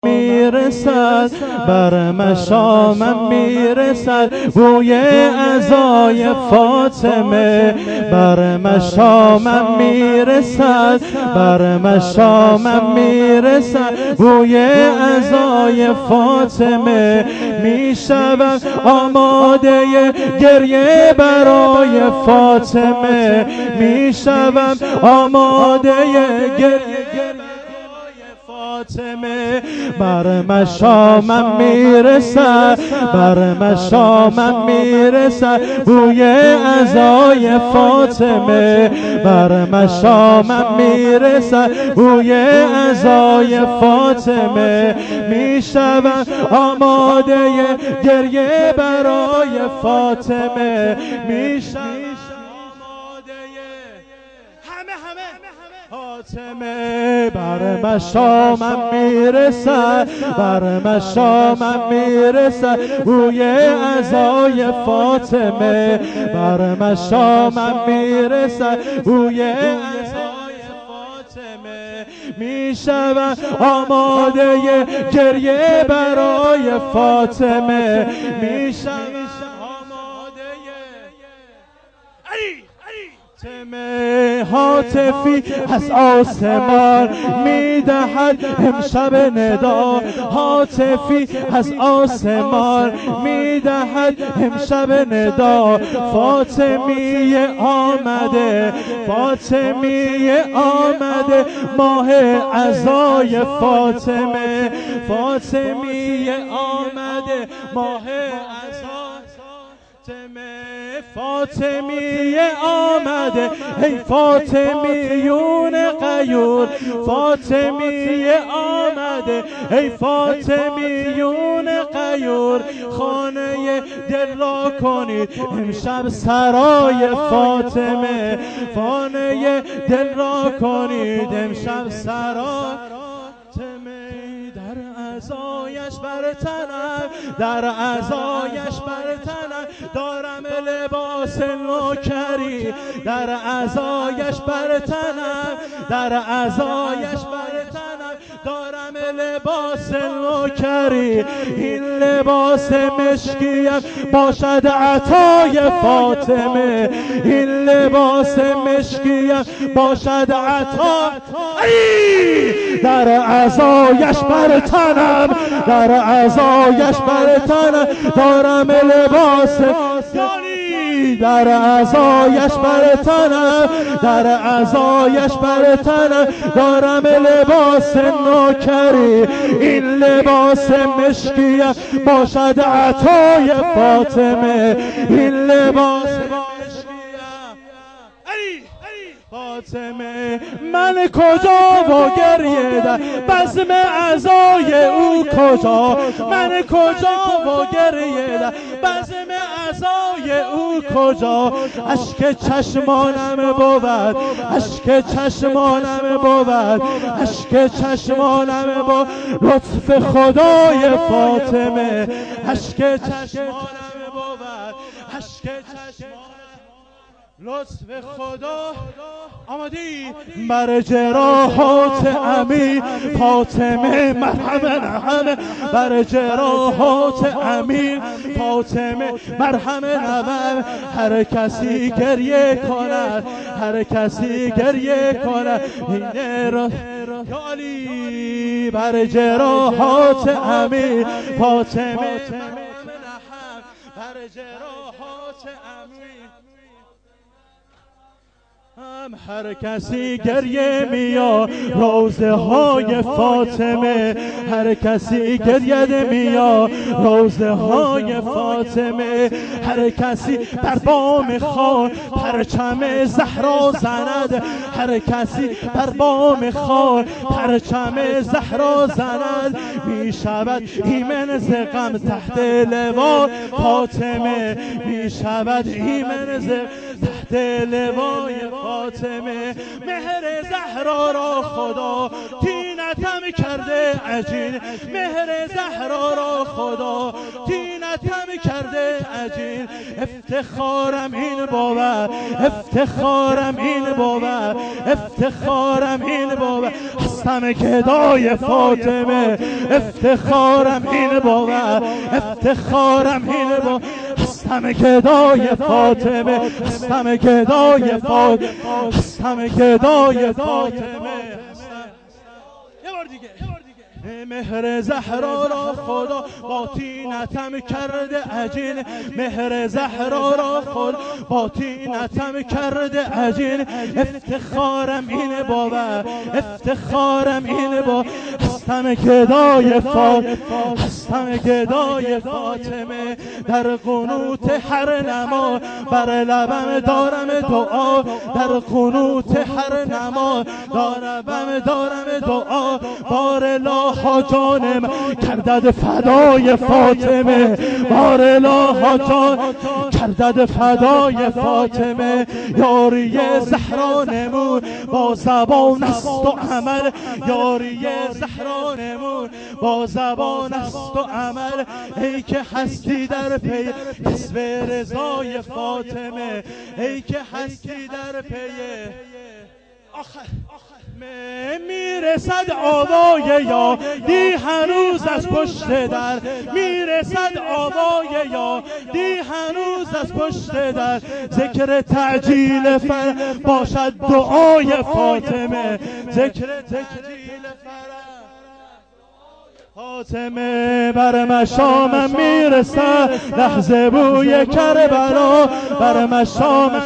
میرسد، بر مشامم میرسد بوی عزای فاطمه. بر مشامم میرسد، بر مشامم میرسد بوی عزای فاطمه. میشوم آماده گریه برای فاطمه، میشوم آماده گریه فاطمه. بر مشامم میرسد، بر مشامم میرسد بوی عزای فاطمه. بر مشامم میرسد بوی عزای فاطمه. میشوم آماده گریه برای فاطمه، میشوم فاطمه. بر مشامم میرسد، بر مشامم میرسد بوی عزای فاطمه. بر مشامم میرسد بوی عزای فاطمه. میشوم آماده گریه برای فاطمه، میشوم هاتفی از آسمان میدهد امشب ندا، هاتفی از آسمان میدهد امشب ندا. فاطمیه آمده، فاطمیه آمده ماه عزای فاطمه. فاطمیه آمده ماه عزای فاطمیه آمده ای فاطمیون غیور. فاطمیه آمده ای فاطمیون غیور. خانه دل را کنید امشب سرای فاطمه، خانه دل را کنید امشب سرای در عزایش بر تنم، در عزایش بر تنم دارم لباس نوکری. در عزایش بر تنم، در عزایش بر تنم دارم لباس نوکری. این لباس مشکیم باشد عطای فاطمه، این لباس مشکیم باشد عطای. در عزایش بر تنم، در عزایش بر تنم دارم لباس در عزایش بر تنم، در عزایش بر تنم دارم لباس نوکری. این لباس مشکیم باشد عطای فاطمه، این لباس فاطمه. من کجا و گریه در بزم عزای او کجا، من کجا و گریه در بزم عزای او کجا. اشک چشمانم بود، اشک چشمانم بود، اشک چشمانم بود لطف خدای فاطمه. اشک چشمانم بود، اشک چشمانم لطف خدا. آمدی بر جراحات امیر فاطمه مرهم نهم، بر جراحات امیر فاطمه مرهم نهم. هر کسی گریه کند، هر کسی گریه کند این را علی. بر جراحات امیر فاطمه مرهم نهم، بر جراحات امیر هر کسی گریه میاد روزه های فاطمه، هر کسی گریه میاد روزه های فاطمه. هر کسی بر بام خان پرچم زهرا زند، هر کسی بر بام خان پرچم زهرا زند. می شود ایمن ز غم تحت لوا فاطمه، می شود ایمن ز تحت لوای فاطمه. مهر زهرا را خدا تین تینتم کرده عجین، مهر زهرا را خدا تینتم کرده عجین. افتخارم این باور، افتخارم این باور، افتخارم این باور، هستم گدای فاطمه. افتخارم این باور، افتخارم این باور، هستم گدای فاطمه، هستم گدای فاطمه، هستم گدای فاطمه. یه بار دیگه. مهر زهرا را خدا با تینتم کرده عجین، مهر زهرا را خدا با تینتم کرده عجین. افتخارم این باور، افتخارم این باور، هستم گدای فاطمه، هستم گدای فاطمه. در قنوت هر نماز بر لبم دارم دعا، در قنوت هر نماز دارم دعا. بار الها جانم کردد فدای فاطمه، بار الها جان کردد فدای فاطمه. یاری زهرا نمون با زبان است و عمل، یاری زهرا نمون با زبان است و عمل. ای که هستی در پی کسب رضای فاطمه، ای که هستی در پی آخر میرسد آوای یادی هنوز از پشت در، میرسد آوای یادی هنوز از پشت در. ذکر تعجیل فر باشد دعای فاطمه، ذکر تعجیل فر فاطمه. بر مشامم میرسد لحظه بوی کربلا، بر مشامم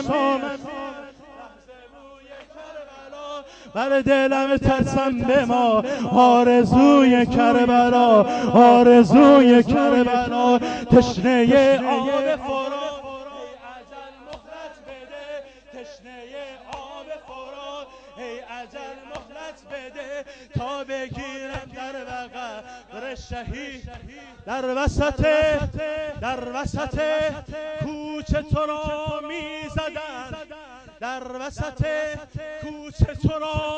بر دلم ترسم به ما آرزوی کربلا، آرزوی کربلا. تشنه آب فرات ای اجل مهلت بده، تشنه آب فرات ای اجل مهلت بده. تا بگیرم در بغل شهید در وسط کوچه تو را می زدن، در وسط کوچه تو را